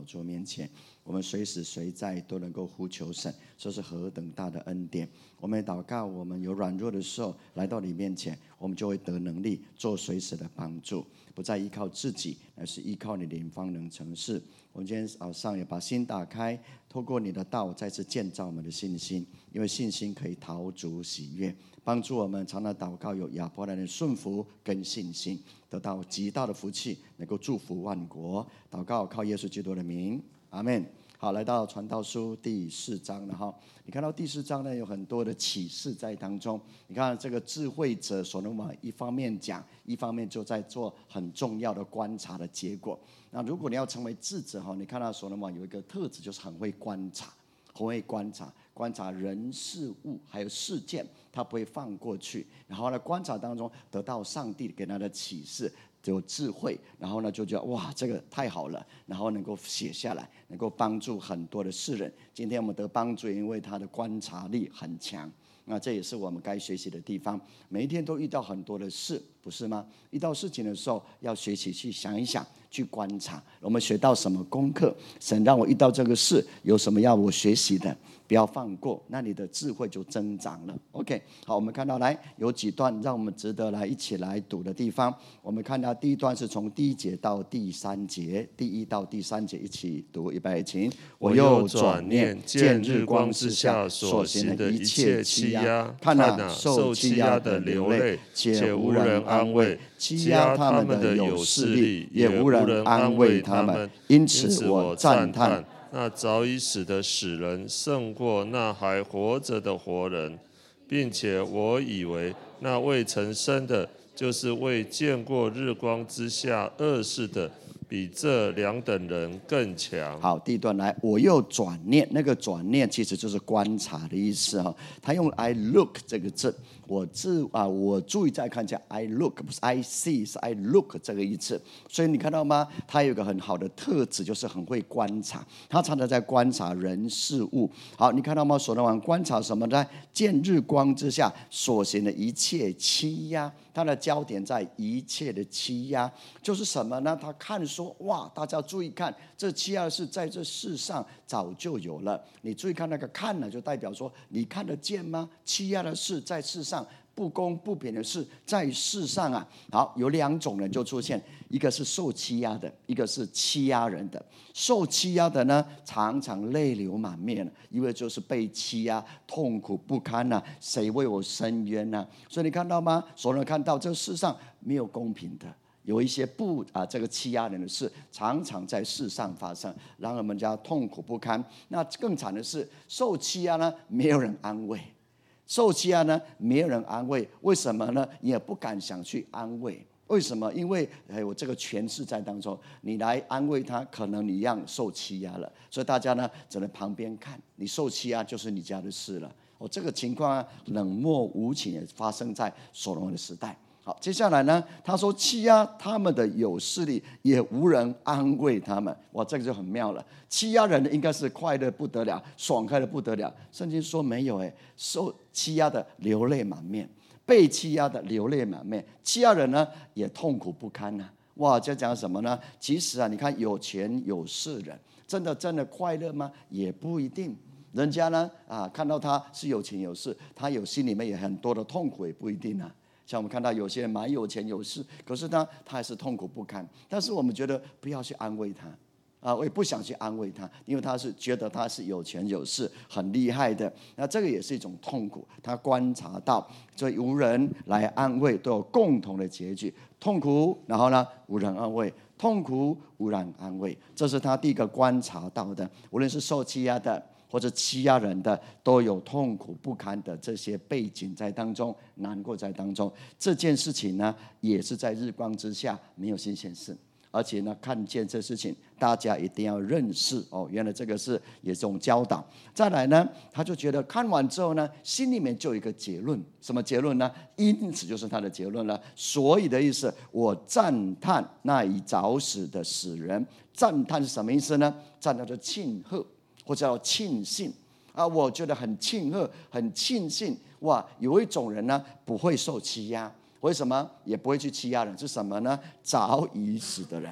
座面前，我们随时随在都能够呼求神，这是何等大的恩典。我们祷告，我们有软弱的时候来到你面前，我们就会得能力做随时的帮助，不再依靠自己，而是依靠你的灵方能成事。我们今天早上也把心打开，透过你的道再次建造我们的信心，因为信心可以讨主喜悦，帮助我们常常祷告有亚伯兰的顺服跟信心，得到极大的福气，能够祝福万国。祷告靠耶稣基督的名，阿们。好，来到传道书第4章了哈。你看到第4章呢，有很多的启示在当中。你看这个智慧者所罗门一方面讲，一方面就在做很重要的观察的结果。那如果你要成为智者哈，你看到所罗门有一个特质，就是很会观察，很会观察人事物还有事件，他不会放过去。然后呢，观察当中得到上帝给他的启示，有智慧，然后呢就觉得哇，这个太好了，然后能够写下来，能够帮助很多的世人。今天我们得帮助，因为他的观察力很强。那这也是我们该学习的地方。每一天都遇到很多的事，不是吗？遇到事情的时候，要学习去想一想，去观察。我们学到什么功课？神让我遇到这个事，有什么要我学习的？不要放过，那你的智慧就增长了。OK， 好，我们看到来有几段让我们值得来一起来读的地方。我们看到第一段是从第1节到第3节，第1到第3节一起读，预备起。 我又转念，见日光之下所行的一切欺压，看哪，受欺压的流泪，且无人安慰；欺压他们的有势力，也无人安慰他们。因此我赞叹那早已死的死人胜过那还活着的活人，并且我以为那未曾生的，就是未见过日光之下恶事的，比这2等人更强。 好，第一段来，我又转念，那个转念其实就是观察的意思哈。他用 I look 这个字，我注意再看一下 I look， 不是 I see， 是 I look 这个意思。所以你看到吗？他有一个很好的特质，就是很会观察。他常常在观察人事物。好，你看到吗？所罗门观察什么呢？见日光之下所行的一切欺压。他的焦点在一切的欺压，就是什么呢？他看说，哇，大家注意看，这欺压的事在这世上早就有了。你注意看那个看呢，就代表说你看得见吗？欺压的事在世上，不公不平的事在世上啊。好，有2种人就出现，一个是受欺压的，一个是欺压人的。受欺压的呢，常常泪流满面，因为就是被欺压，痛苦不堪啊，谁为我伸冤啊？所以你看到吗？所有人看到这世上没有公平的，有一些这个欺压人的事，常常在世上发生，让人们家痛苦不堪。那更惨的是，受欺压呢，没有人安慰。受欺压呢，没有人安慰，为什么呢？也不敢想去安慰。为什么？因为有这个权势在当中，你来安慰他，可能你一样受欺压了。所以大家呢，只能旁边看，你受欺压就是你家的事了。这个情况啊，冷漠无情也发生在所罗门的时代。好，接下来呢，他说欺压他们的有势力，也无人安慰他们。哇，这个就很妙了。欺压人的应该是快乐不得了，爽快的不得了。圣经说没有，受欺压的流泪满面，被欺压的流泪满面，欺压人呢也痛苦不堪啊。哇，这讲什么呢？其实啊，你看有钱有势人，真的快乐吗？也不一定。人家呢看到他是有钱有势，他有心里面也很多的痛苦，也不一定啊。像我们看到有些人蛮有钱有势，可是他还是痛苦不堪。但是我们觉得不要去安慰他我也不想去安慰他，因为他是觉得他是有钱有势很厉害的，那这个也是一种痛苦。他观察到，所以无人来安慰，都有共同的结局，痛苦，然后呢无人安慰，痛苦无人安慰，这是他第一个观察到的。无论是受欺压的或者欺压人的，都有痛苦不堪的这些背景在当中，难过在当中。这件事情呢，也是在日光之下，没有新鲜事。而且呢，看见这事情，大家一定要认识原来这个是也是一种教导。再来呢，他就觉得看完之后呢，心里面就有一个结论，什么结论呢？因此就是他的结论了。所以的意思，我赞叹那已早死的死人。赞叹是什么意思呢？赞叹就庆贺，或者叫庆幸我觉得很庆贺，很庆幸。哇，有一种人呢，不会受欺压。为什么也不会去欺压人？是什么呢？早已死的人，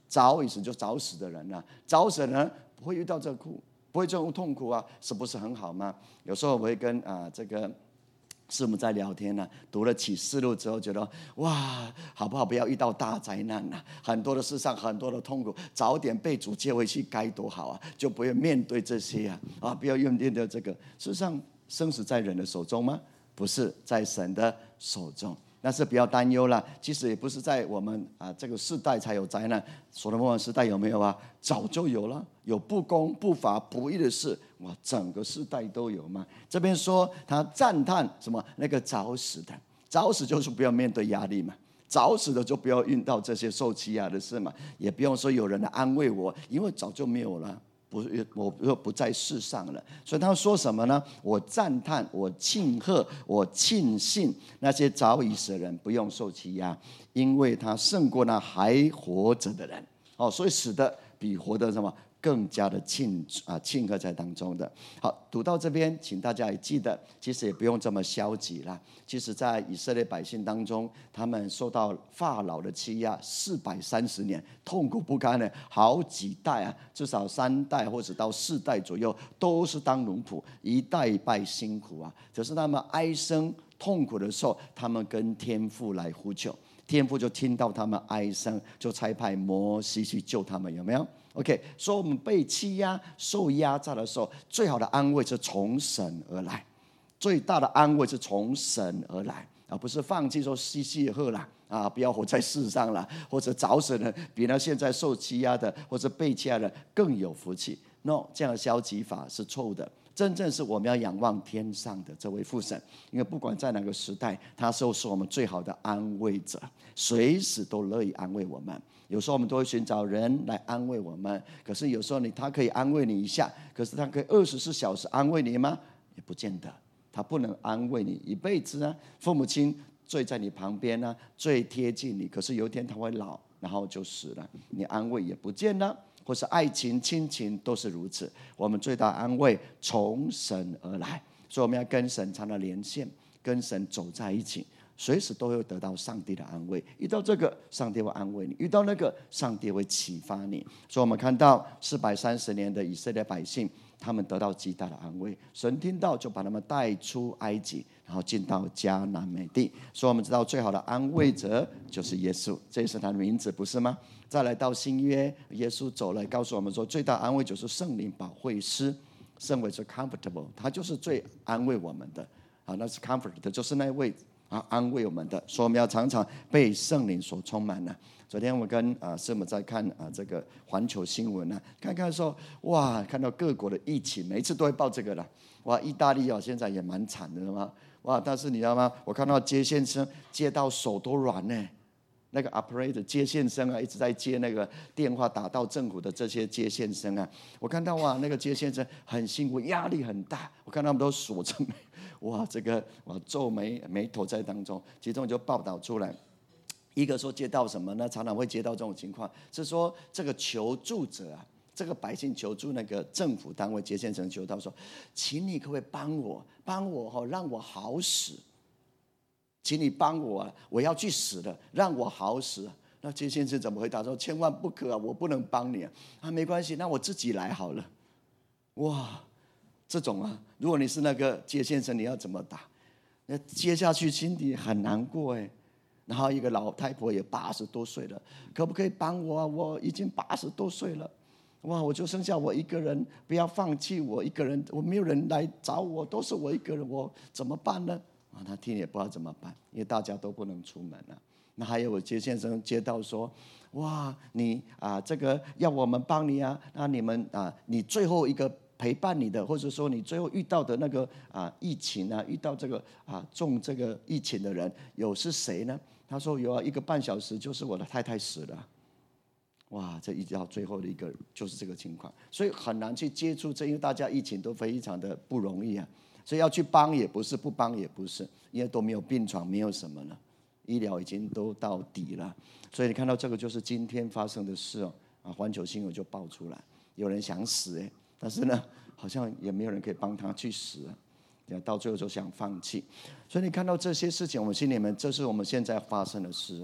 早已死就早死的人啊，早死的人不会遇到这苦，不会这种痛苦啊，是不是很好吗？有时候我会跟这个师母在聊天呢，读了启示录之后，觉得哇，好不好？不要遇到大灾难啊，很多的世上很多的痛苦，早点被主接回去该多好啊，就不用面对这些不要面对这个。事实上，生死在人的手中吗？不是，在神的手中。但是不要担忧了，其实也不是在我们这个世代才有灾难，所罗门王时代有没有啊？早就有了，有不公、不法、不义的事，哇，整个世代都有嘛。这边说他赞叹什么？那个早死的，早死就是不要面对压力嘛，早死的就不要遇到这些受欺压的事嘛，也不用说有人来安慰我，因为早就没有了。我不在世上了，所以他说什么呢？我赞叹，我庆贺，我庆幸那些早已死的人不用受欺压，因为他胜过那还活着的人。所以死的比活的什么更加的庆贺在当中的。好，读到这边，请大家也记得，其实也不用这么消极啦。其实，在以色列百姓当中，他们受到法老的欺压430年，痛苦不堪的，好几代至少3代或者到4代左右，都是当奴仆，一代一代辛苦可是他们哀声痛苦的时候，他们跟天父来呼求，天父就听到他们哀声，就差派摩西去救他们，有没有？OK， 说我们被欺压、受压榨的时候，最好的安慰是从神而来，最大的安慰是从神而来，而不是放弃说嘻嘻喝啦不要活在世上了，或者早死人比那现在受欺压的或者被欺压的更有福气。No， 这样的消极法是错误的。真正是我们要仰望天上的这位父神，因为不管在哪个时代，他就是我们最好的安慰者，随时都乐意安慰我们。有时候我们都会寻找人来安慰我们，可是有时候他可以安慰你一下，可是他可以24小时安慰你吗？也不见得，他不能安慰你一辈子父母亲最在你旁边最贴近你，可是有一天他会老，然后就死了，你安慰也不见了。或是爱情、亲情都是如此。我们最大安慰从神而来，所以我们要跟神常常连线，跟神走在一起，随时都会得到上帝的安慰。遇到这个，上帝会安慰你；遇到那个，上帝会启发你。所以我们看到430年的以色列百姓，他们得到极大的安慰。神听到就把他们带出埃及，然后进到迦南美地。所以我们知道最好的安慰者就是耶稣，这也是他的名字，不是吗？再来到新约，耶稣走来告诉我们说，最大安慰就是圣灵保惠师，圣为是 comfortable， 他就是最安慰我们的那是 comfort 的，就是那位安慰我们的。所以我们要常常被圣灵所充满昨天我跟师母在看这个环球新闻看看说哇，看到各国的疫情，每一次都会报这个了。哇，意大利现在也蛮惨的嘛。哇，但是你知道吗？我看到接线生接到手都软那个 operator 接线生一直在接那个电话打到政府的这些接线生我看到那个接线生很辛苦，压力很大，我看他们都锁着眉，这个皱眉头在当中。其中就报道出来，一个说接到什么呢？常常会接到这种情况，是说这个求助者这个百姓求助那个政府单位接线生求到说，请你可不可以帮我让我好死，请你帮我我要去死了，让我好死。那接线生怎么回答说，千万不可我不能帮你没关系，那我自己来好了。哇，这种如果你是那个接线生，你要怎么打？那接下去心里很难过然后一个老太婆也80多岁了，可不可以帮我我已经80多岁了，哇，我就剩下我一个人，不要放弃我一个人，我没有人来找我，都是我一个人，我怎么办呢？他听也不知道怎么办，因为大家都不能出门那还有我接线生接到说，哇，你这个要我们帮你那你们你最后一个陪伴你的，或者说你最后遇到的那个疫情遇到这个中这个疫情的人是谁呢？他说有1个半小时，就是我的太太死了。哇，这一直到最后的一个就是这个情况，所以很难去接触因为大家疫情都非常的不容易所以要去帮也不是，不帮也不是，因为都没有病床，没有什么了，医疗已经都到底了。所以你看到这个就是今天发生的事环球新闻就爆出来，有人想死但是呢，好像也没有人可以帮他去死到最后就想放弃。所以你看到这些事情，我们心里面，这是我们现在发生的事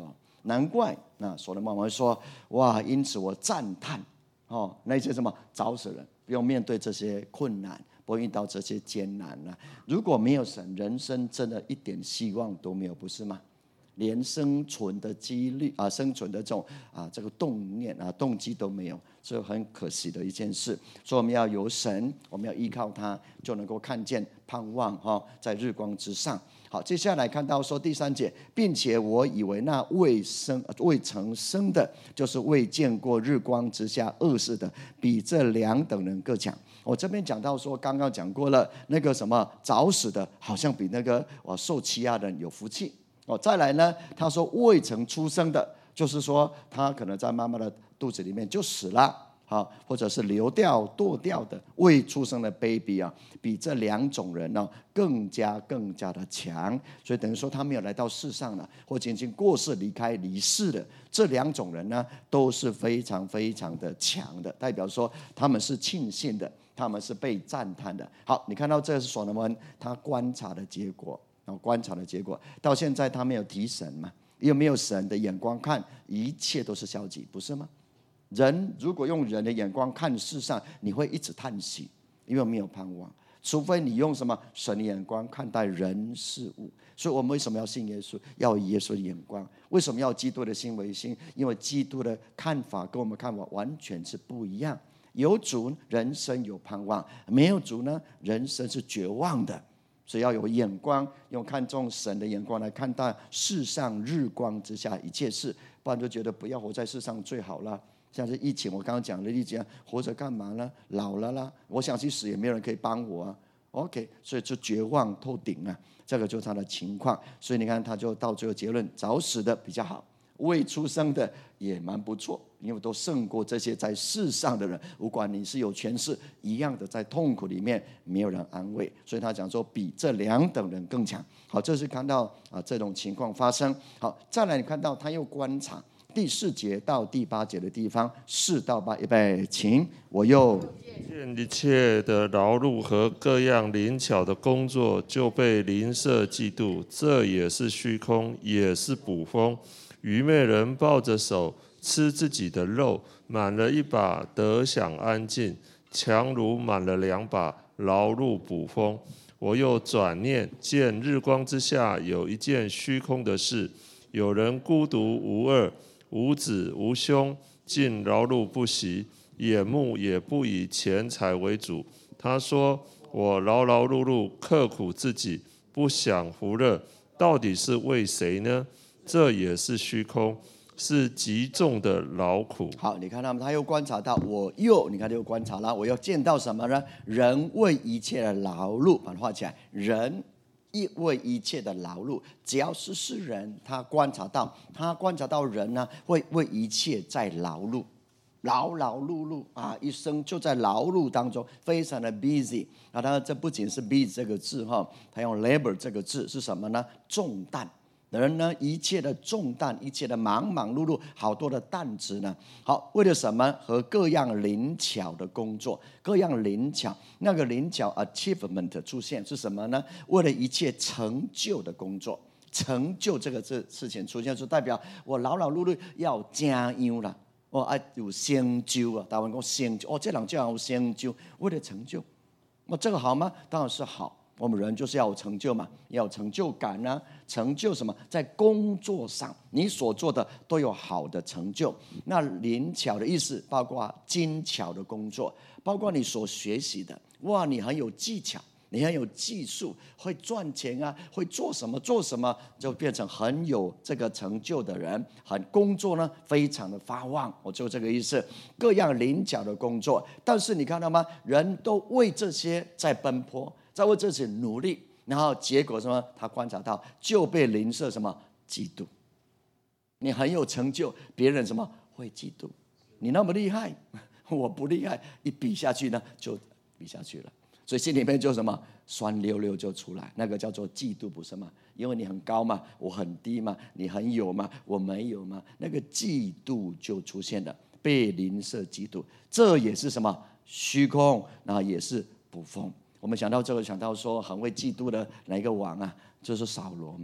难怪那所罗门王会说，哇，因此我赞叹那些什么早死人不用面对这些困难，不会遇到这些艰难了。如果没有神，人生真的一点希望都没有，不是吗？连生存的几率生存的这个动机都没有，这很可惜的一件事。所以我们要有神，我们要依靠他，就能够看见盼望在日光之上。好，接下来看到说第3节，并且我以为那未曾生的，就是未见过日光之下恶事的，比这2等人各强。我这边讲到说，刚刚讲过了，那个什么早死的，好像比那个受欺压的人有福气。再来呢，他说未曾出生的，就是说他可能在妈妈的肚子里面就死了，或者是流掉堕掉的未出生的 baby 比这2种人更加的强。所以等于说他没有来到世上了，或者已经过世离世了，这2种人呢都是非常非常的强的，代表说他们是庆幸的，他们是被赞叹的。好，你看到这是所罗门他观察的结果。到现在他没有提神嘛，因为没有神的眼光看，一切都是消极，不是吗？人如果用人的眼光看世上，你会一直叹息，因为没有盼望。除非你用什么神的眼光看待人事物。所以我们为什么要信耶稣？要以耶稣的眼光。为什么要基督的心为心？因为基督的看法跟我们看法完全是不一样。有主，人生有盼望；没有主呢，人生是绝望的。所以要有眼光，用看重神的眼光来看待世上日光之下一切事，不然就觉得不要活在世上最好了。像是疫情，我刚刚讲的例子，活着干嘛呢？老了啦，我想去死也没有人可以帮我OK， 所以就绝望透顶这个就是他的情况。所以你看，他就到最后结论：早死的比较好，未出生的也蛮不错，因为都胜过这些在世上的人。不管你是有权势，一样的在痛苦里面没有人安慰。所以他讲说，比这2等人更强。好，这是看到这种情况发生。好，再来你看到他又观察第4节到第8节的地方，4到8，预备，请。我又见一切的劳碌和各样灵巧的工作，就被邻舍嫉妒，这也是虚空，也是捕风。愚昧人抱着手吃自己的肉，满了1把得享安静，强如满了2把劳碌捕风。我又转念见日光之下有一件虚空的事，有人孤独无二，无子无兄，尽劳碌不息，眼目也不以钱财为主。他说：我劳劳碌碌，刻苦自己，不享福乐，到底是为谁呢？这也是虚空，是极重的劳苦。 好，你看他又观察到，你看又观察了，我又见到什么呢？人为一切的劳碌，把它画起来，人为一切的劳碌，只要是人，他观察到人呢，会为一切在劳碌，劳碌一生就在劳碌当中，非常的 busy 当然这不仅是 busy 这个字他用 labor 这个字是什么呢？重担。人呢，一切的重担，一切的忙碌，好多的担子呢。好，为了什么？和各样灵巧的工作，各样灵巧，那个灵巧 achievement 出现是什么呢？为了一切成就的工作，成就这个事情出现，就代表我劳碌要加油了。有成就台湾讲成就这人就要有成就，为了成就，这个好吗？当然是好。我们人就是要有成就嘛，要有成就感成就什么？在工作上，你所做的都有好的成就。那灵巧的意思包括精巧的工作，包括你所学习的，哇，你很有技巧，你很有技术，会赚钱会做什么，就变成很有这个成就的人。工作呢，非常的发旺，我就这个意思。各样灵巧的工作，但是你看到吗？人都为这些在奔波。在为这些努力，然后结果什么？他观察到就被邻舍什么嫉妒。你很有成就，别人什么会嫉妒？你那么厉害，我不厉害，一比下去呢，就比下去了。所以心里面就什么酸溜溜就出来，那个叫做嫉妒，不是吗？因为你很高嘛，我很低嘛，你很有嘛，我没有嘛，那个嫉妒就出现了，被邻舍嫉妒，这也是什么虚空，然后也是捕风。我们想到这个，想到说很会嫉妒的哪一个王就是扫罗嘛。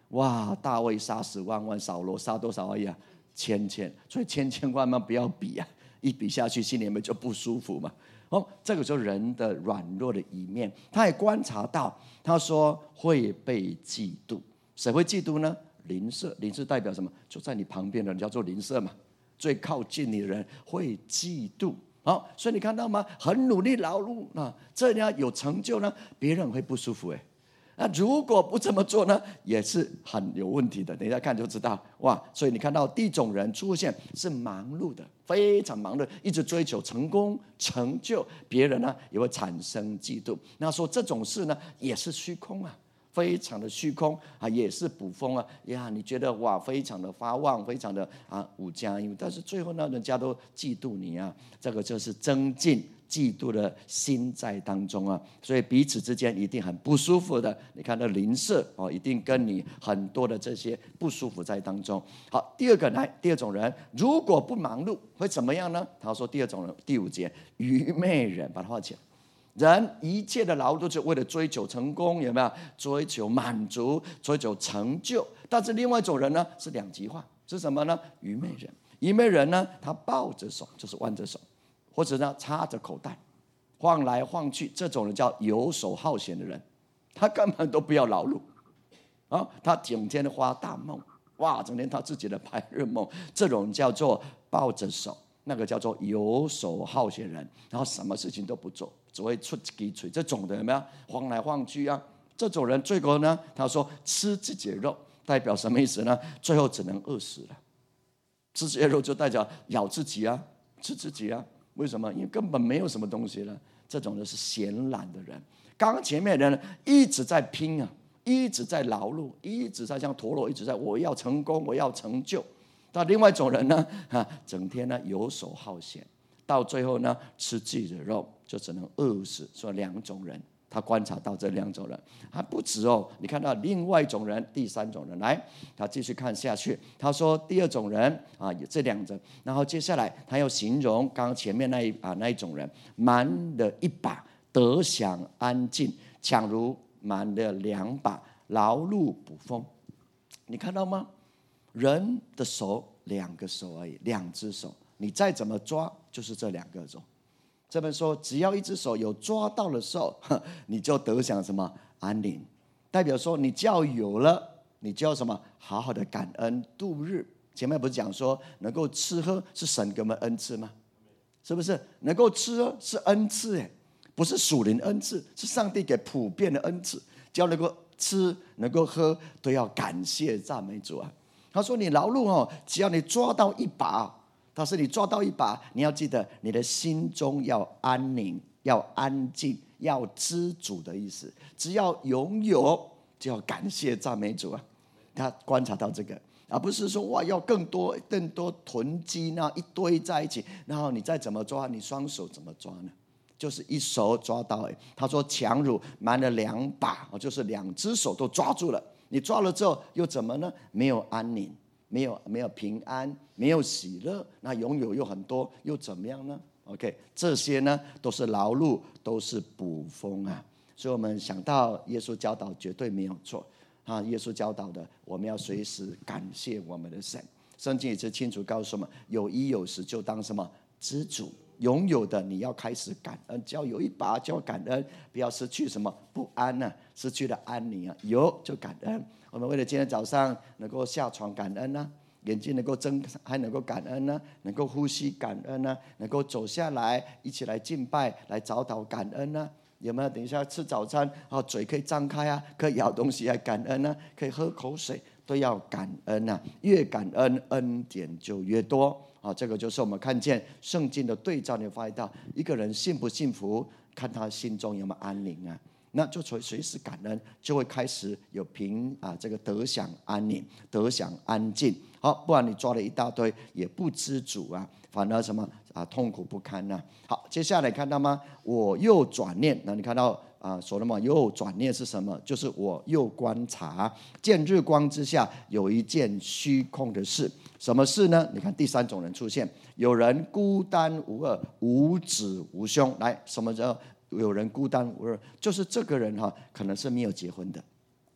哇，大卫杀10万万，扫罗杀多少而已啊？千，所以千万万不要比啊！一比下去，心里面就不舒服嘛。这个就是人的软弱的一面。他也观察到，他说会被嫉妒。谁会嫉妒呢？邻舍。邻舍代表什么？就在你旁边的人叫做邻舍嘛，最靠近你的人会嫉妒。所以你看到吗？很努力劳碌这样有成就呢，别人会不舒服那如果不这么做呢，也是很有问题的。等一下看就知道哇！所以你看到第一种人出现是忙碌的，非常忙碌，一直追求成功成就，别人呢也会产生嫉妒。那说这种事呢，也是虚空非常的虚空也是捕风你觉得哇，非常的发旺，非常的5加1，但是最后呢，人家都嫉妒你这个就是增进嫉妒的心在当中所以彼此之间一定很不舒服的。你看到邻舍一定跟你很多的这些不舒服在当中。好，第二种人，如果不忙碌会怎么样呢？他说第二种人，第5节，愚昧人，把它画起来。人一切的劳碌是为了追求成功，有没有？追求满足，追求成就。但是另外一种人呢，是两极化，是什么呢？愚昧人。愚昧人呢，他抱着手，就是弯着手，或者呢插着口袋，晃来晃去。这种人叫游手好闲的人，他根本都不要劳碌他整天发大梦，哇，整天他自己的白日梦。这种叫做抱着手，那个叫做游手好闲人，然后什么事情都不做，只会出几嘴。这种的有没有？晃来晃去这种人最后呢，他说吃自己的肉，代表什么意思呢？最后只能饿死了。吃自己的肉就代表咬自己吃自己为什么？因为根本没有什么东西了。这种的是闲懒的人。刚刚前面的人一直在拼一直在劳碌，一直在像陀螺，一直在我要成功，我要成就。那另外一种人呢整天呢游手好闲，到最后呢吃自己的肉，就只能饿死。所以两种人，他观察到这两种人还不止你看到另外一种人，第3种人，来，他继续看下去。他说第2种人这两种，然后接下来他又形容刚刚前面那一种人，蛮的一把，得享安静，强如蛮的2把，劳碌捕风。你看到吗？人的手2个手而已，2只手，你再怎么抓，就是这2个手。这边说，只要1只手有抓到的时候，你就得享什么？安宁。代表说，你只要有了，你就要什么？好好的感恩度日。前面不是讲说，能够吃喝是神给我们恩赐吗？是不是？能够吃喝是恩赐不是属灵恩赐，是上帝给普遍的恩赐。只要能够吃，能够喝，都要感谢赞美主他说你劳碌只要你抓到1把，但是你抓到1把，你要记得你的心中要安宁，要安静，要知足的意思。只要拥有，就要感谢赞美主他观察到这个，而不是说哇要更多囤积一堆在一起，然后你再怎么抓，你双手怎么抓呢？就是一手抓到他说强如蛮了2把，就是2只手都抓住了。你抓了之后又怎么呢？没有安宁，没有平安，没有喜乐。那拥有又很多，又怎么样呢？ OK， 这些呢都是劳碌，都是捕风所以我们想到耶稣教导绝对没有错耶稣教导的，我们要随时感谢我们的神。圣经也是清楚告诉我们，有衣有食就当什么？知足。拥有的你要开始感恩，只要有1把就要感恩，不要失去什么？不安失去了安宁有就感恩。我们为了今天早上能够下床感恩眼睛能够睁还能够感恩能够呼吸感恩能够走下来一起来敬拜来早祷感恩有没有？等一下吃早餐嘴可以张开可以咬东西还感恩可以喝口水，都要感恩越感恩恩典就越多这个就是我们看见圣经的对照。你发现到一个人幸不幸福，看他心中有没有安宁那就随时感恩，就会开始有这个得享安宁，得享安静。好，不然你抓了一大堆也不知足反而什么痛苦不堪好，接下来看到吗？我又转念，那你看到所罗门又转念是什么？就是我又观察，见日光之下有一件虚空的事。什么事呢？你看第3种人出现，有人孤单无二，无子无兄。来，什么叫有人孤单无二？就是这个人可能是没有结婚的，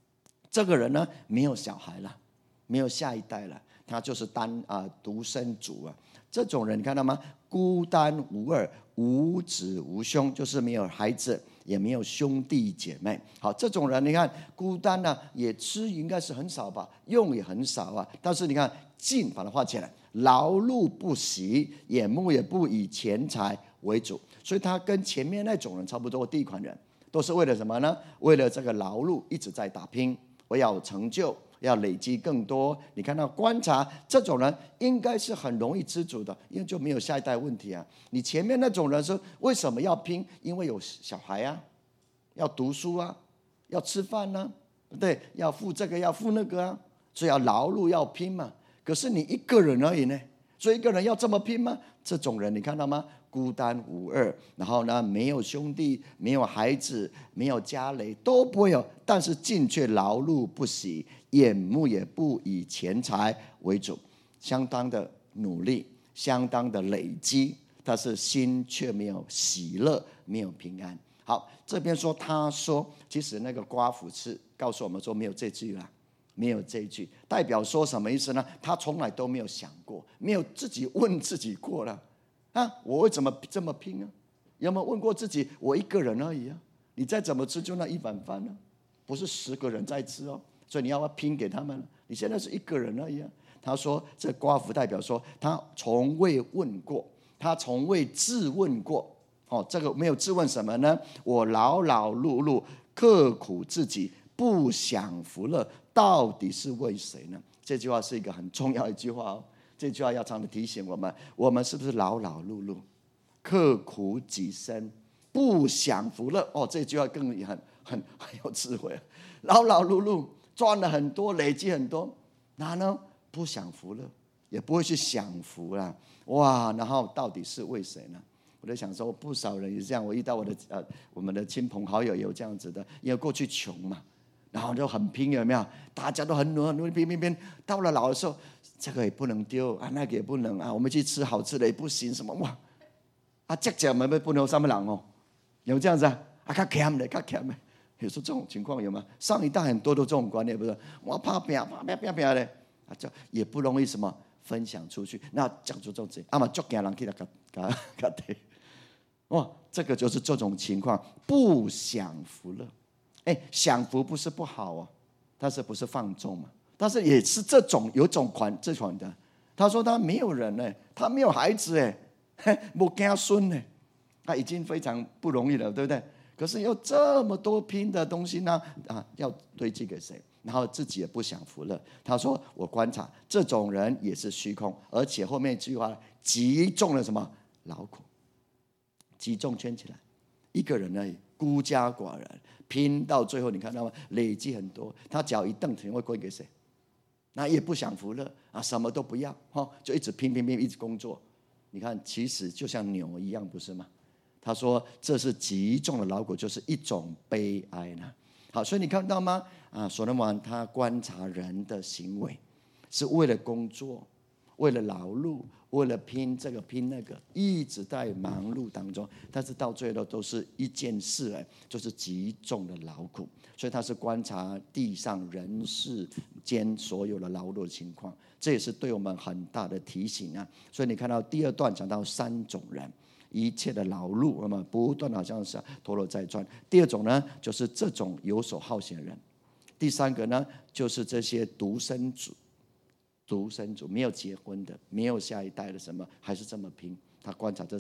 这个人呢没有小孩了，没有下一代了，他就是独生族啊。这种人你看到吗？孤单无二，无子无兄，就是没有孩子，也没有兄弟姐妹。好，这种人你看孤单呢，也吃应该是很少吧，用也很少啊。但是你看进把它画起来，劳碌不息，眼目也不以钱财为主。所以他跟前面那种人差不多，第一款人都是为了什么呢？为了这个劳碌一直在打拼，我要有成就，要累积更多。你看到观察这种人应该是很容易知足的，因为就没有下一代问题啊。你前面那种人说为什么要拼？因为有小孩啊，要读书啊，要吃饭啊，对，要付这个要付那个啊，所以要劳碌要拼嘛。可是你一个人而已呢，所以一个人要这么拼吗？这种人你看到吗？孤单无二，然后呢，没有兄弟，没有孩子，没有家累，都不会有。但是进却劳碌不息，眼目也不以钱财为主，相当的努力，相当的累积，但是心却没有喜乐，没有平安。好，这边说他说，其实那个瓜妇是告诉我们说没有这句啦。没有这一句，代表说什么意思呢？他从来都没有想过，没有自己问自己过了啊！我为什么这么拼啊？有没有问过自己？我一个人而已啊！你再怎么吃就那一碗饭呢？不是10个人在吃哦，所以你要不要拼给他们？你现在是一个人而已啊！他说，这瓜妇代表说，他从未问过，他从未自问过。哦，这个没有自问什么呢？我劳劳碌碌，刻苦自己，不享福乐，到底是为谁呢？这句话是一个很重要的一句话哦。这句话要常常提醒我们，我们是不是劳劳碌碌，刻苦己身，不享福乐？哦，这句话更很有智慧。劳劳碌碌赚了很多，累积很多，然后呢不享福乐，也不会去享福啦。哇，然后到底是为谁呢？我在想说，不少人也这样。我遇到我们的亲朋好友有这样子的，因为过去穷嘛，然后就很拼，有没有？大家都很努力拼，到了老的时候，这个也不能丢啊，那个也不能啊，我们去吃好吃的也不行，什么哇啊，这我们不能有什么人哦，有这样子啊？较欠的，有时候这种情况有吗？上一代很多都这种观念，不是？我怕拼的啊，这也不容易什么分享出去。那讲出这种事，嘛足惊人去甲提。哦，这个就是这种情况，不享福乐。享福不是不好哦，但是不是放纵嘛？但是也是这款的。他说他没有人呢，他没有孩子没子孙呢，他已经非常不容易了，对不对？可是有这么多拼的东西呢，要堆积给谁？然后自己也不享福乐。他说我观察这种人也是虚空，而且后面一句话极重了什么劳苦，极重圈起来，一个人而已，孤家寡人，拼到最后你看到吗？累积很多，他脚一蹬，肯定会归给谁？那也不享福乐啊，什么都不要，就一直拼，一直工作。你看，其实就像牛一样，不是吗？他说这是极重的劳苦，就是一种悲哀呢。好，所以你看到吗？所罗门王他观察人的行为，是为了工作，为了劳碌，为了拼这个拼那个，一直在忙碌当中，但是到最后都是一件事，就是极重的劳苦。所以他是观察地上人世间所有的劳碌的情况，这也是对我们很大的提醒啊。所以你看到第2段讲到3种人，一切的劳碌，那么不断好像是陀螺在转。第2种呢，就是这种游手好闲人。第3个呢，就是这些独生族没有结婚的，没有下一代的，什么还是这么拼。他观察这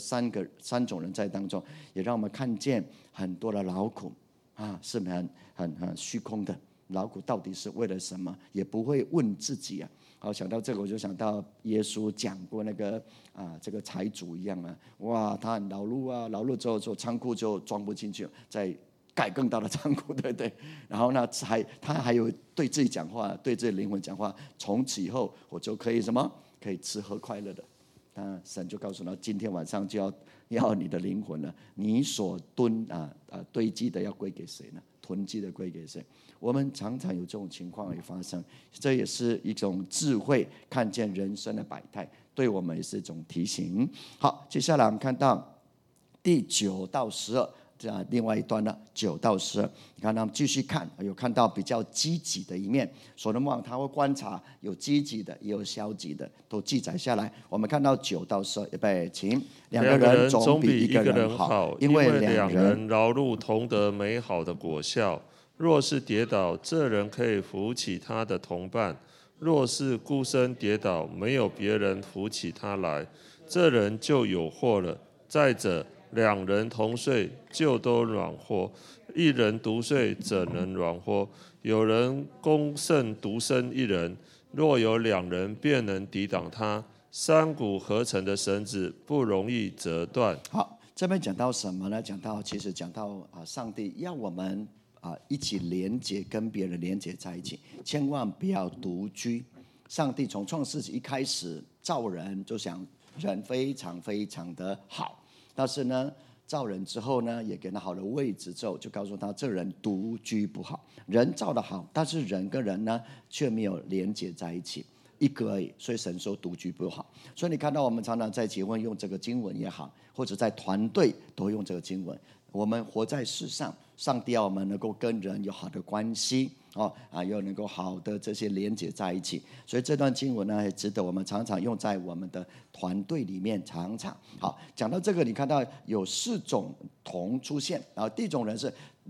3种人在当中，也让我们看见很多的劳苦是很虚空的。劳苦到底是为了什么？也不会问自己啊。好，想到这个我就想到耶稣讲过那个这个财主一样啊，哇，他很劳碌啊，劳碌之后仓库就装不进去，再盖更大的仓库，对不对？然后呢，他还有对自己讲话，对自己灵魂讲话，从此以后我就可以什么？可以吃喝快乐的。神就告诉他，今天晚上就要你的灵魂了，你所堆积的要归给谁呢？囤积的归给谁？我们常常有这种情况也发生，这也是一种智慧，看见人生的百态，对我们也是一种提醒。好，接下来我们看到第9到12， 另外一段呢9到12，你看他们继续看，有看到比较积极的一面。所罗门王他会观察，有积极的，也有消极的，都记载下来。我们看到9到12，预备，请。2个人总比1个人好，因为2人劳碌同得美好的果效。若是跌倒，这人可以扶起他的同伴；若是孤身跌倒，没有别人扶起他来，这人就有祸了。再者，2人同睡，就都软和；1人独睡，怎能软和？有人攻胜独身1人，若有2人，便能抵挡他。3股合成的绳子不容易折断。 好，这边讲到什么呢？其实讲到上帝要我们一起连结，跟别人连结在一起，千万不要独居。上帝从创世纪一开始造人，就想人非常非常的好，但是呢，造人之后呢，也给他好的位置之后，就告诉他这人独居不好。人造得好，但是人跟人呢却没有连结在一起，一个而已，所以神说独居不好。所以你看到我们常常在结婚用这个经文也好，或者在团队都用这个经文。我们活在世上，上帝要我们能够跟人有好的关系又能够好的这些连结在一起。所以这段经文呢，也值得我们常常用在我们的团队里面。常常好，讲到这个，你看到有4种同出现，然后第一种人是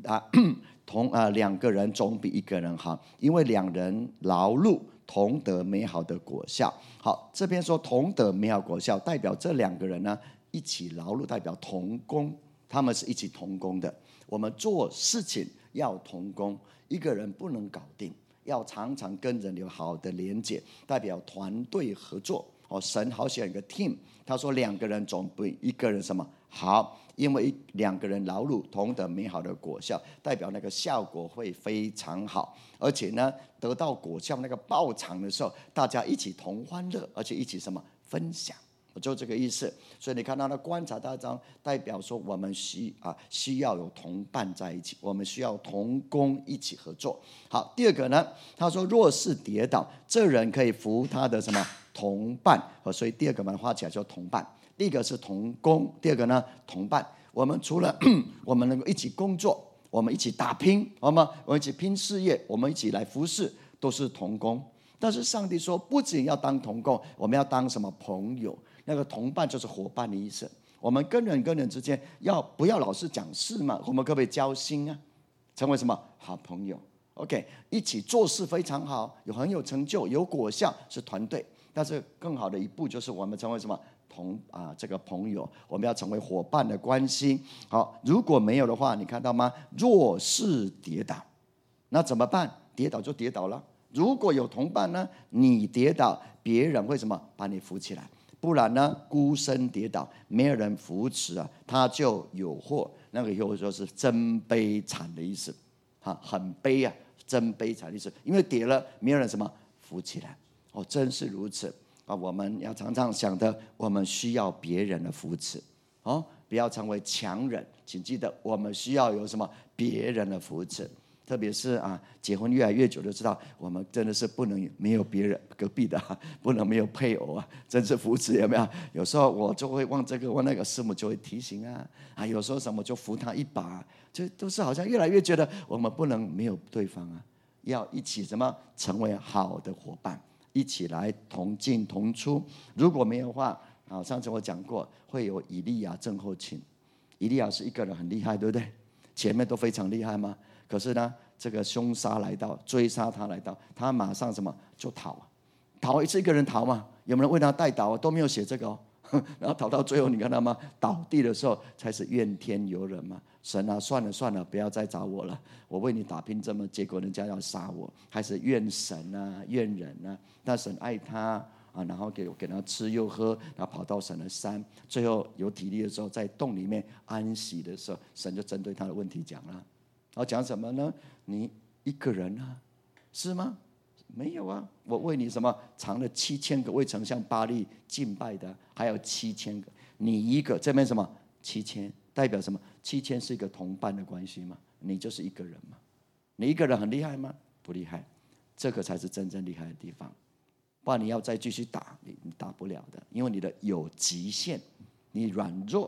2个人总比1个人好，因为2人劳碌同得美好的果效。好，这边说同得美好果效，代表这2个人呢一起劳碌，代表同工，他们是一起同工的。我们做事情要同工，一个人不能搞定，要常常跟人有好的连结，代表团队合作。神好喜欢一个 team， 他说2个人总比1个人什么好，因为2个人劳碌同得美好的果效，代表那个效果会非常好，而且呢，得到果效那个报偿的时候，大家一起同欢乐，而且一起什么分享。就这个意思。所以你看到他观察大章，代表说我们需要有同伴在一起，我们需要同工一起合作。好，第2个呢，他说若是跌倒，这人可以扶他的什么同伴。所以第2个把它画起来叫同伴。第1个是同工，第2个呢同伴。我们除了我们能够一起工作，我们一起打拼，好吗？我们一起拼事业，我们一起来服侍，都是同工。但是上帝说，不仅要当同工，我们要当什么朋友？那个同伴就是伙伴的意思。我们跟人之间不要老是讲事嘛，我们可不可以交心啊？成为什么好朋友 ？OK， 一起做事非常好，很有成就，有果效，是团队。但是更好的一步就是我们成为什么这个朋友，我们要成为伙伴的关系。好，如果没有的话，你看到吗？若是跌倒，那怎么办？跌倒就跌倒了。如果有同伴呢，你跌倒，别人会什么把你扶起来？不然呢，孤身跌倒，没有人扶持他就有祸。那个有祸就是真悲惨的意思，很悲啊，真悲惨的意思。因为跌了，没有人什么扶起来。真是如此我们要常常想的，我们需要别人的扶持不要成为强人。请记得，我们需要有什么别人的扶持。特别是结婚越来越久就知道，我们真的是不能没有别人隔壁的不能没有配偶真是扶持，有没有？有时候我就会忘这个忘那个，师母就会提醒有时候什么就扶他一把，就都是好像越来越觉得我们不能没有对方要一起什么成为好的伙伴，一起来同进同出。如果没有的话上次我讲过，会有以利亚症候群。以利亚是一个人很厉害，对不对？前面都非常厉害吗？可是呢，这个凶杀来到，追杀他来到，他马上什么就逃是一个人逃嘛？有没有人为他代祷都没有写这个然后逃到最后，你看到吗？倒地的时候才是怨天尤人嘛。神算了，不要再找我了，我为你打拼这么，结果人家要杀我，还是怨神怨人但神爱他然后给他吃又喝，然后跑到神的山，最后有体力的时候，在洞里面安息的时候，神就针对他的问题讲了。然后讲什么呢？你一个人是吗？没有我为你什么藏了7000个未曾向巴力敬拜的，还有7000个，你一个，这边什么7000代表什么？7000是一个同伴的关系嘛？你就是一个人嘛？你一个人很厉害吗？不厉害，这个才是真正厉害的地方。不然你要再继续打，你打不了的，因为你的有极限，你软弱，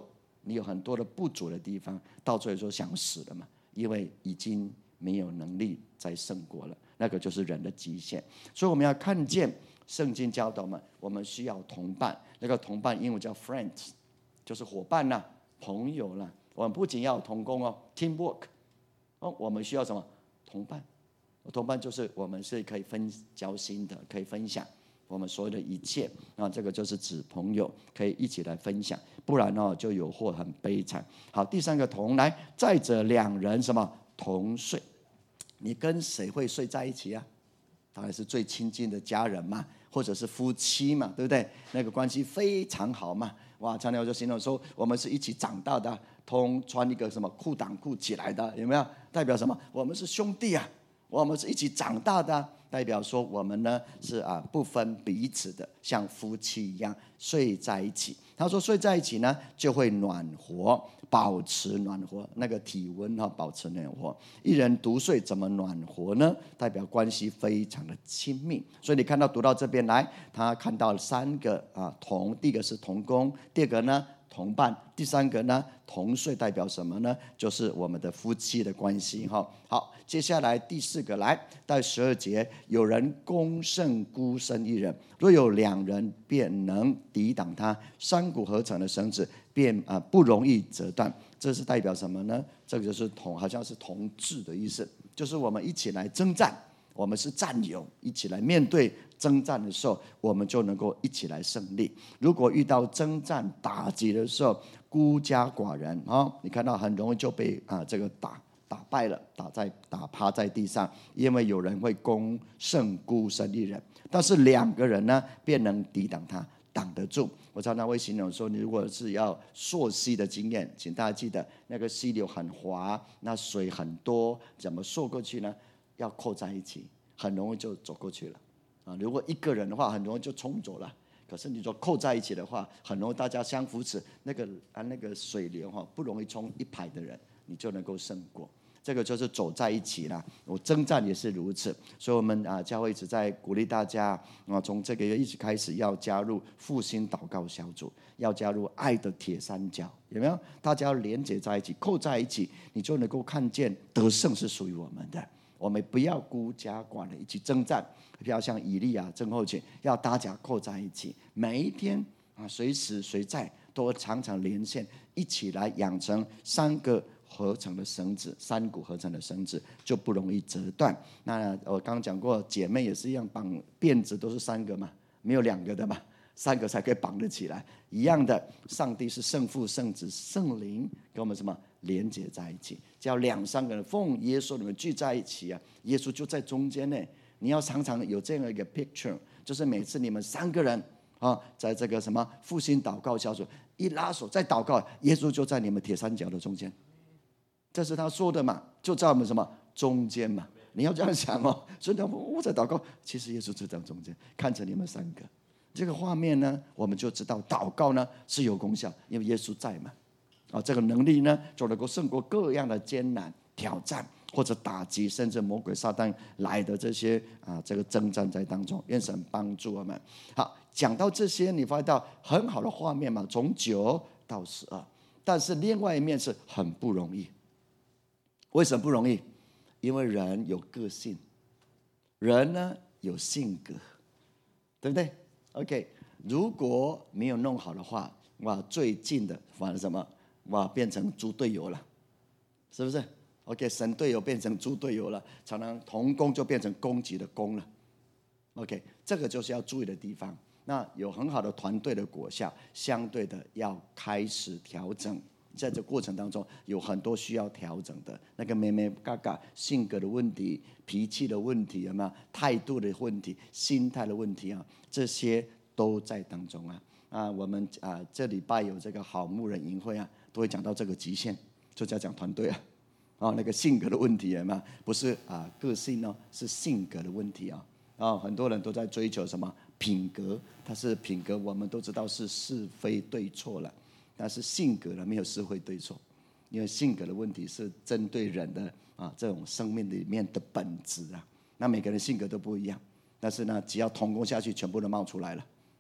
你有很多的不足的地方，到最后说想死了嘛，因为已经没有能力再胜过了，那个就是人的极限。所以我们要看见圣经教导我们需要同伴，那个同伴英文叫 friends， 就是伙伴啦、朋友啦。我们不仅要同工，teamwork， 我们需要什么？同伴。同伴就是我们是可以交心的，可以分享我们所有的一切。这个就是指朋友，可以一起来分享，不然就有祸很悲惨。好，第三个同，来，再者两人什么同睡？你跟谁会睡在一起啊？当然是最亲近的家人嘛，或者是夫妻嘛，对不对？那个关系非常好嘛。哇，常常就形容说，我们是一起长大的，穿一个什么裤裆裤起来的，有没有？代表什么？我们是兄弟啊，我们是一起长大的，代表说我们呢是不分彼此的，像夫妻一样睡在一起。他说睡在一起呢就会暖和，保持暖和，那个体温保持暖和。一人独睡怎么暖和呢？代表关系非常的亲密。所以你看到读到这边来，他看到三个同，第一个是同工，第二个呢同伴，第三个呢同睡，代表什么呢？就是我们的夫妻的关系。好，接下来第四个，来到12节，有人攻胜孤身一人，若有2人便能抵挡他，3股合成的绳子便不容易折断。这是代表什么呢？这个就是好像是同志的意思，就是我们一起来征战，我们是战友，一起来面对征战的时候，我们就能够一起来胜利。如果遇到征战打击的时候，孤家寡人你看到很容易就被这个打败了，打趴在地上，因为有人会攻胜孤身一人，但是2个人呢便能抵挡他，挡得住。我常常会形容说，你如果是要溯溪的经验，请大家记得那个溪流很滑，那水很多，怎么溯过去呢？要扣在一起，很容易就走过去了如果一个人的话，很容易就冲走了。可是你说扣在一起的话，很容易大家相扶持，那个水流不容易冲一排的人，你就能够胜过。这个就是走在一起啦。我征战也是如此，所以我们教会一直在鼓励大家从这个月一起开始要加入复兴祷告小组，要加入爱的铁三角，有没有？大家要连接在一起，扣在一起，你就能够看见得胜是属于我们的。我们不要孤家寡人一起征战，不要像以利亚症候群，要大家扣在一起，每一天随时随在都常常连线，一起来养成3个合成的绳子，3股合成的绳子就不容易折断。那我刚刚讲过，姐妹也是一样，绑辫子都是3个嘛，没有2个的嘛，3个才可以绑得起来。一样的，上帝是圣父、圣子、圣灵，跟我们什么连接在一起？只要2、3个人奉耶稣你们聚在一起耶稣就在中间呢。你要常常有这样一个 picture， 就是每次你们3个人在这个什么复兴祷告小组一拉手再祷告，耶稣就在你们铁三角的中间。这是他说的嘛，就在我们什么中间嘛。你要这样想所以我在祷告，其实耶稣就在中间，看着你们3个。这个画面呢，我们就知道祷告呢是有功效，因为耶稣在嘛。这个能力呢，就能够胜过各样的艰难挑战或者打击，甚至魔鬼撒旦来的这些这个征战在当中。愿神帮助我们。好，讲到这些，你发现到很好的画面嘛，从9到12，但是另外一面是很不容易。为什么不容易？因为人有个性，人呢有性格，对不对 ？OK， 如果没有弄好的话，最近的反而什么？变成猪队友了，是不是 ？OK， 神队友变成猪队友了，常常同工就变成攻击的攻了。OK， 这个就是要注意的地方。那有很好的团队的果效，相对的要开始调整。在这过程当中，有很多需要调整的，那个妹妹嘎嘎性格的问题、脾气的问题，有没有态度的问题、心态的问题这些都在当中我们这礼拜有这个好牧人营会都会讲到这个极限，就在讲团队那个性格的问题有没有？不是个性是性格的问题很多人都在追求什么品格，但是品格我们都知道是是非对错了。但是性格呢，没有是非对错，因为性格的问题是针对人的这种生命里面的本质那每个人性格都不一样，但是呢，只要同工下去，全部都冒出来了，对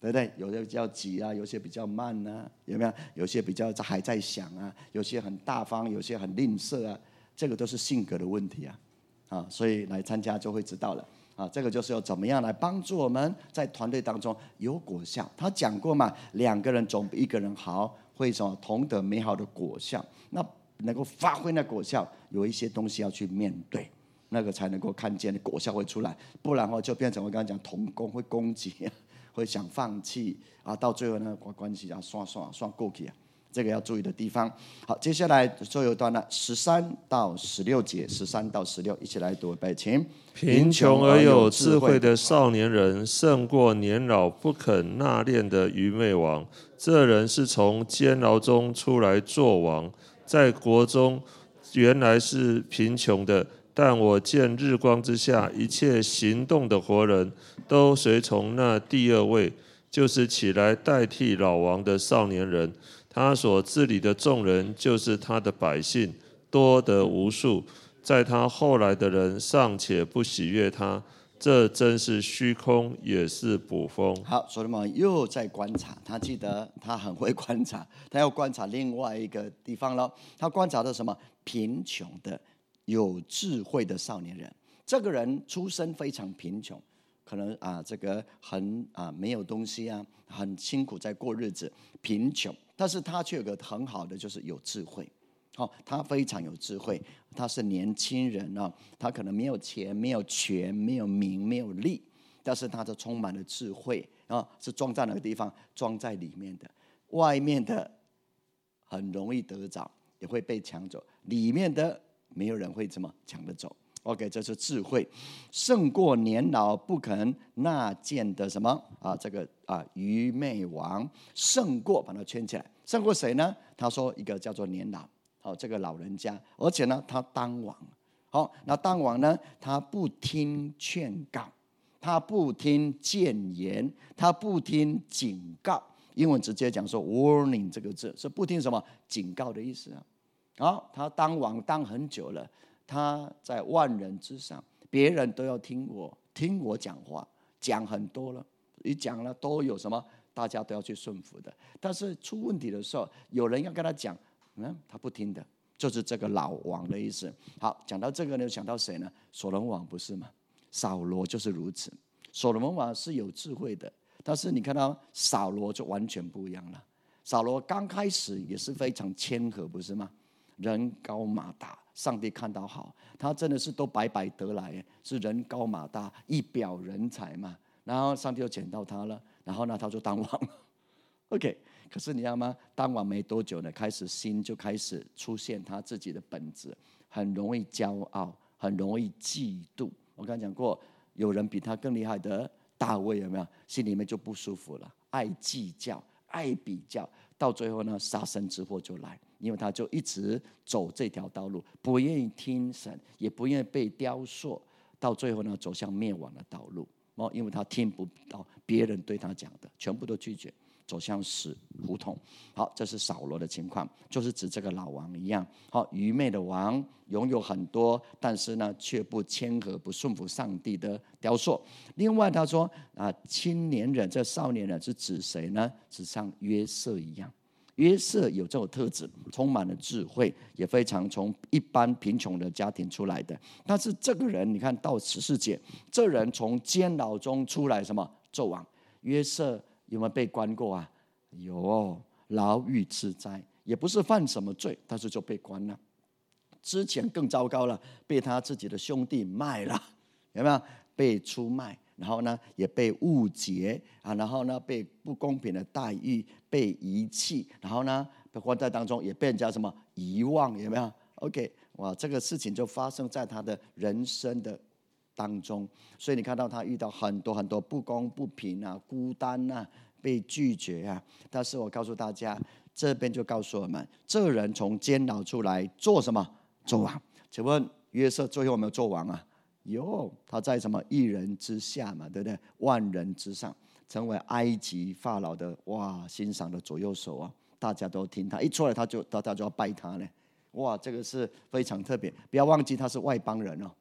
对不对？有些比较急啊，有些比较慢啊，有没有？有些比较还在想啊，有些很大方，有些很吝啬啊，这个都是性格的问题啊，所以来参加就会知道了。这个就是要怎么样来帮助我们在团队当中有果效。他讲过嘛，2个人总比1个人好，会什么同得美好的果效。那能够发挥那果效，有一些东西要去面对，那个才能够看见果效会出来。不然就变成我刚刚讲同工会攻击，会想放弃到最后呢关系算过去这个要注意的地方。好，接下来最后一段了，13到16节，13到16，一起来读，预备，请。 贫穷而有智慧的少年人，胜过年老不肯纳谏的愚昧王。这人是从监牢中出来做王，在国中原来是贫穷的，但我见日光之下一切行动的活人都随从那第2位，就是起来代替老王的少年人。他所治理的众人就是他的百姓，多得无数。在他后来的人尚且不喜悦他，这真是虚空，也是捕风。 好，所罗门又在观察，他记得他很会观察，他要观察另外一个地方了。他观察的什么？贫穷的、有智慧的少年人。这个人出身非常贫穷，可能这个很没有东西很辛苦在过日子，贫穷，但是他却有个很好的，就是有智慧。他非常有智慧，他是年轻人他可能没有钱、没有权、没有名、没有利，但是他充满了智慧是装在哪个地方？装在里面的，外面的很容易得着，也会被抢走；里面的没有人会这么抢得走。OK， 这是智慧，胜过年老不肯纳谏的什么这个愚昧王，胜过把它圈起来，胜过谁呢？他说一个叫做年老。这个老人家，而且呢，他当王。那当王呢，他不听劝告，他不听谏言，他不听警告。英文直接讲说 warning 这个字是不听什么？警告的意思他当王当很久了，他在万人之上，别人都要听我讲话，讲很多了，一讲了都有什么？大家都要去顺服的。但是出问题的时候，有人要跟他讲。他不听的，就是这个老王的意思。好，讲到这个呢，想到谁呢？所罗门王不是吗？扫罗就是如此。所罗门王是有智慧的，但是你看到扫罗就完全不一样了。扫罗刚开始也是非常谦和，不是吗？人高马大，上帝看到好，他真的是都白白得来，是人高马大，一表人才嘛。然后上帝就捡到他了，然后呢，他就当王了。OK。可是你知道吗？当王没多久呢，心就开始出现他自己的本质，很容易骄傲，很容易嫉妒。我刚讲过，有人比他更厉害的大卫有没有？心里面就不舒服了，爱计较，爱比较，到最后呢，杀身之祸就来，因为他就一直走这条道路，不愿意听神，也不愿意被雕塑，到最后呢，走向灭亡的道路。因为他听不到别人对他讲的，全部都拒绝。走向死胡同。好，这是扫罗的情况，就是指这个老王一样。好，愚昧的王拥有很多，但是呢，却不谦和、不顺服上帝的雕塑。另外，他说青年人，这少年人是指谁呢？指像约瑟一样。约瑟有这种特质，充满了智慧，也非常从一般贫穷的家庭出来的。但是这个人，你看到14节，这人从监牢中出来，什么纣王？约瑟有没有被关过啊？有，牢狱之灾，也不是犯什么罪，但是就被关了。之前更糟糕了，被他自己的兄弟卖了，有没有？被出卖，然后呢也被误解然后呢被不公平的待遇，被遗弃，然后呢被关在当中，也被人家什么遗忘，有没有 ？OK， 哇，这个事情就发生在他的人生的当中，所以你看到他遇到很多很多不公不平孤单被拒绝但是我告诉大家，这边就告诉我们，这人从监牢出来做什么？做王。请问约瑟最后有没有做王啊？有，他在什么一人之下嘛，对不对？万人之上，成为埃及法老的欣赏的左右手大家都听他，一出来他就要拜他呢。这个是非常特别。不要忘记他是外邦人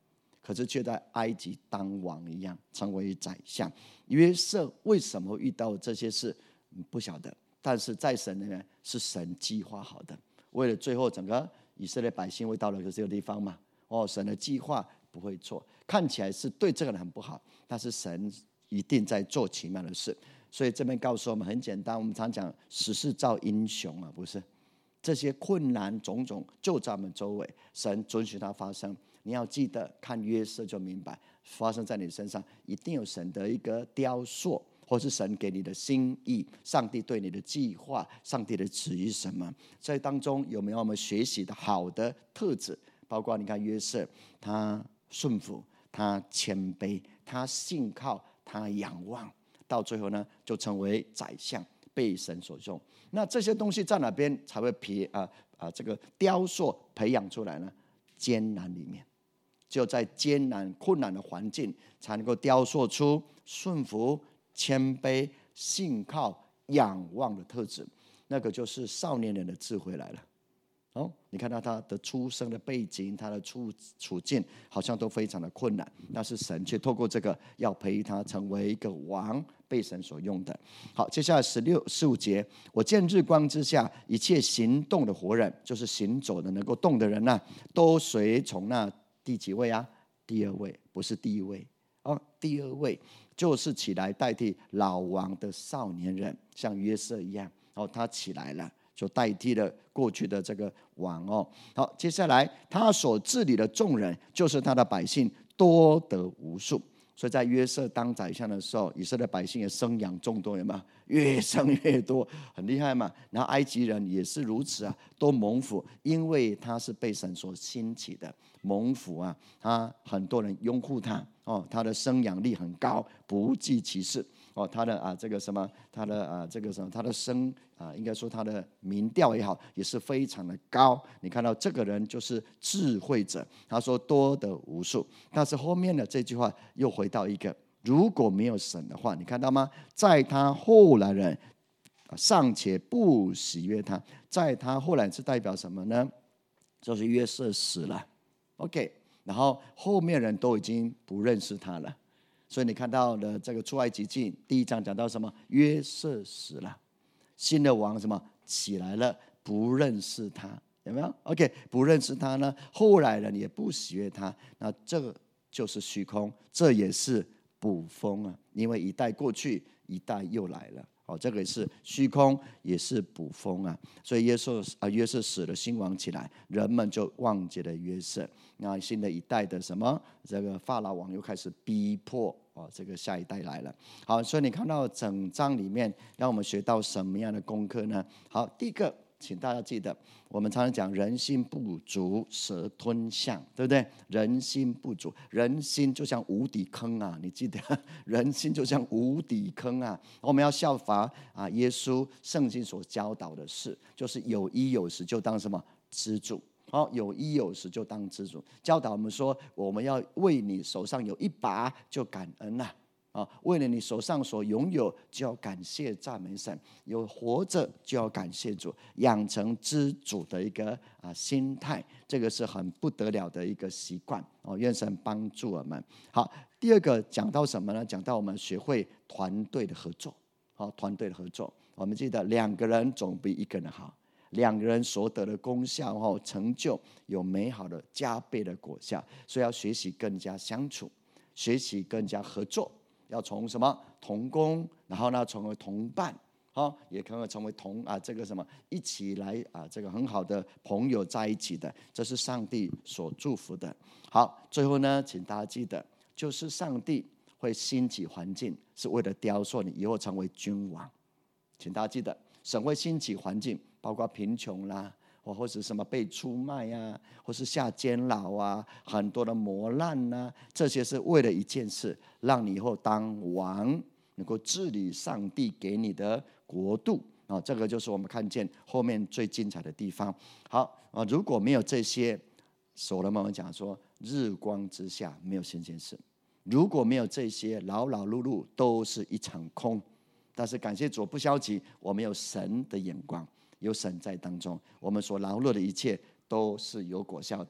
可是却在埃及当王一样，成为宰相。约瑟为什么遇到这些事，不晓得。但是在神那边是神计划好的，为了最后整个以色列百姓会到了这个地方嘛。神的计划不会错，看起来是对这个人很不好，但是神一定在做奇妙的事。所以这边告诉我们很简单，我们常讲时势造英雄啊，不是？这些困难种种就在我们周围，神准许它发生。你要记得看约瑟就明白，发生在你身上一定有神的一个雕塑，或是神给你的心意，上帝对你的计划，上帝的旨意是什么？在当中有没有我们学习的好的特质？包括你看约瑟，他顺服，他谦卑，他信靠，他仰望，到最后呢，就成为宰相，被神所用。那这些东西在哪边才会这个雕塑培养出来呢？艰难里面，只有在艰难困难的环境，才能够雕塑出顺服、谦卑、信靠、仰望的特质。那个就是少年人的智慧来了。你看到他的出生的背景，他的处境好像都非常的困难，但是神却透过这个要培他成为一个王，被神所用的。好，接下来15节，我见日光之下一切行动的活人，就是行走的能够动的人都随从那第几位啊？第二位，不是第一位第二位就是起来代替老王的少年人，像约瑟一样他起来了，就代替了过去的这个王好，接下来他所治理的众人，就是他的百姓多得无数。所以在约瑟当宰相的时候，以色列百姓也生养众多，有没有？越生越多，很厉害嘛。然后埃及人也是如此都蒙福，因为他是被神所兴起的，蒙福他很多人拥护他他的生养力很高，不计其事他的这个什么，他的这个什么，他的应该说他的民调也好，也是非常的高。你看到这个人就是智慧者，他说多得无数。但是后面的这句话又回到一个，如果没有神的话，你看到吗？在他后来人尚且不喜悦他，在他后来是代表什么呢？就是约瑟死了 ，OK， 然后后面人都已经不认识他了。所以你看到的这个出埃及记第1章讲到什么？约瑟死了，新的王什么起来了，不认识他，有没有 ？OK， 不认识他呢，后来人也不喜悦他，那这个就是虚空，这也是捕风因为一代过去，一代又来了。这个也是虚空，也是捕风所以约瑟死了，新王起来，人们就忘记了约瑟。那新的一代的什么这个法老王又开始逼迫这个下一代来了。好，所以你看到整章里面让我们学到什么样的功课呢？好，第一个，请大家记得，我们常常讲人心不足蛇吞象，对不对？人心不足，人心就像无底坑你记得人心就像无底坑我们要效法耶稣圣经所教导的事，就是有衣有食就当什么知足。有衣有食就当知足，教导我们说，我们要为你手上有一把就感恩为了你手上所拥有就要感谢赞美神，有活着就要感谢主，养成知足的一个心态，这个是很不得了的一个习惯愿神帮助我们。好，第二个讲到什么呢？讲到我们学会团队的合作。团队的合作，我们记得2个人总比1个人好，2个人所得的功效成就有美好的加倍的果效，所以要学习更加相处，学习更加合作，要从什么同工，然后呢成为同伴也可能成为这个什么一起来这个很好的朋友在一起的，这是上帝所祝福的。好，最后呢，请大家记得，就是上帝会兴起环境，是为了雕塑你以后成为君王。请大家记得，神会兴起环境，包括贫穷啦，或是什么被出卖或是下监牢很多的磨难这些是为了一件事，让你以后当王，能够治理上帝给你的国度这个就是我们看见后面最精彩的地方。好如果没有这些，所罗门讲说，日光之下没有新鲜事。如果没有这些，劳劳碌碌都是一场空。但是感谢主，不消极，我们有神的眼光，有神在当中，我们所劳碌的一切都是有果效的。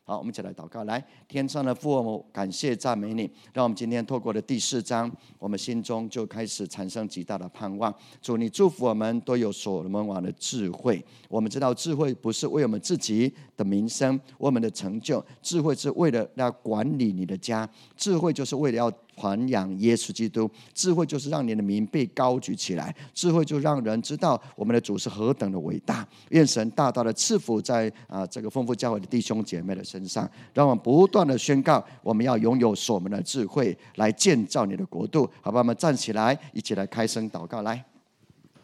好，我们一起来祷告。来，天上的父，我们感谢赞美你，让我们今天透过了第4章，我们心中就开始产生极大的盼望。主，你祝福我们都有所罗门王的智慧。我们知道智慧不是为我们自己的名声、我们的成就，智慧是为了要管理你的家，智慧就是为了要传扬耶稣基督，智慧就是让你的名被高举起来，智慧就让人知道我们的主是何等的伟大。愿神大大的赐福在这个丰富教会的弟兄姐妹的身上，让我们不断的宣告，我们要拥有所罗门的智慧来建造你的国度。好吧，我们站起来，一起来开声祷告。来。